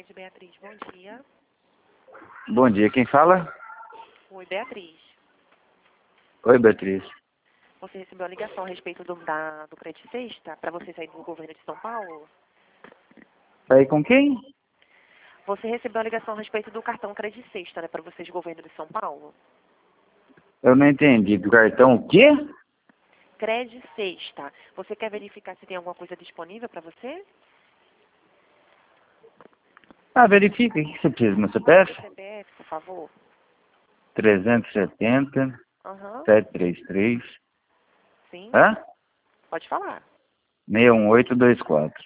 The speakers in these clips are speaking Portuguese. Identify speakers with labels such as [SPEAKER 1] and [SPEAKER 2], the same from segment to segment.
[SPEAKER 1] Cicred, Beatriz, bom dia.
[SPEAKER 2] Bom dia, quem fala?
[SPEAKER 1] Oi, Beatriz.
[SPEAKER 2] Oi, Beatriz.
[SPEAKER 1] Você recebeu a ligação a respeito do Credit Sexta para você sair do governo de São Paulo?
[SPEAKER 2] Aí com quem?
[SPEAKER 1] Você recebeu a ligação a respeito do cartão Credit Sexta, né, para vocês do governo de São Paulo?
[SPEAKER 2] Eu não entendi. Do cartão o quê?
[SPEAKER 1] Credit Sexta. Você quer verificar se tem alguma coisa disponível para você?
[SPEAKER 2] Ah, verifica. O que você precisa? Meu CPF?
[SPEAKER 1] Seu CPF, por favor.
[SPEAKER 2] 370
[SPEAKER 1] Aham.
[SPEAKER 2] 733.
[SPEAKER 1] Sim.
[SPEAKER 2] Hã?
[SPEAKER 1] Pode falar.
[SPEAKER 2] 61824.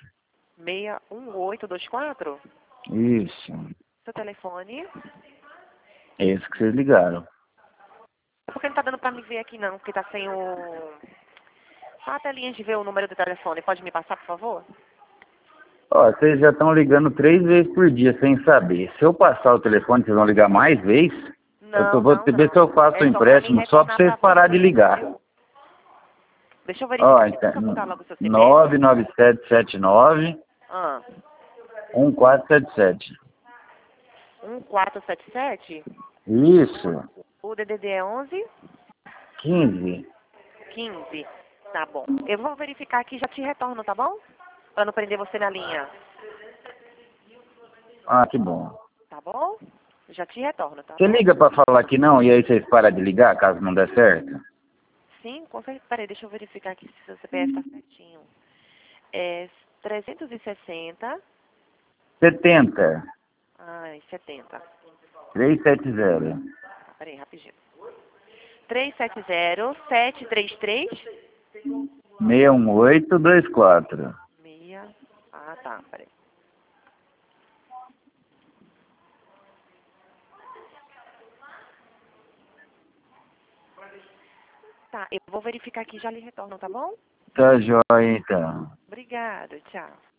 [SPEAKER 1] 61824?
[SPEAKER 2] Isso.
[SPEAKER 1] Seu telefone?
[SPEAKER 2] É esse que vocês ligaram.
[SPEAKER 1] Porque não tá dando para me ver aqui não, porque tá sem o... Só a telinha de ver o número do telefone. Pode me passar, por favor?
[SPEAKER 2] Ó, vocês já estão ligando 3 vezes por dia sem saber. Se eu passar o telefone, vocês vão ligar mais vezes?
[SPEAKER 1] Não,
[SPEAKER 2] Vou
[SPEAKER 1] não,
[SPEAKER 2] ver se eu
[SPEAKER 1] não.
[SPEAKER 2] faço o
[SPEAKER 1] É só para mim
[SPEAKER 2] empréstimo só para
[SPEAKER 1] retornar
[SPEAKER 2] vocês
[SPEAKER 1] para
[SPEAKER 2] parar de
[SPEAKER 1] você,
[SPEAKER 2] ligar.
[SPEAKER 1] entendeu? Deixa eu
[SPEAKER 2] Ó,
[SPEAKER 1] verificar aqui. Deixa eu
[SPEAKER 2] então,
[SPEAKER 1] botar logo o seu CPF.
[SPEAKER 2] 99779
[SPEAKER 1] Ah,
[SPEAKER 2] 1477.
[SPEAKER 1] 1477.
[SPEAKER 2] Isso.
[SPEAKER 1] O DDD é 11
[SPEAKER 2] 15.
[SPEAKER 1] 15. Tá bom. Eu vou verificar aqui e já te retorno, tá bom? Para não prender você na linha.
[SPEAKER 2] Ah, que bom.
[SPEAKER 1] Tá bom? Já te retorno, tá
[SPEAKER 2] Você
[SPEAKER 1] bom?
[SPEAKER 2] liga pra falar que não e aí vocês param de ligar caso não der certo?
[SPEAKER 1] Sim, com certeza. Peraí, deixa eu verificar aqui se seu CPF tá certinho. É 360.
[SPEAKER 2] 70
[SPEAKER 1] Ai, 70.
[SPEAKER 2] 370
[SPEAKER 1] Peraí, rapidinho. 370-733.
[SPEAKER 2] 61824.
[SPEAKER 1] Meia. Ah, tá. Peraí. Tá, eu vou verificar aqui e já lhe retorno, tá bom?
[SPEAKER 2] Tá joia então.
[SPEAKER 1] Obrigada, tchau.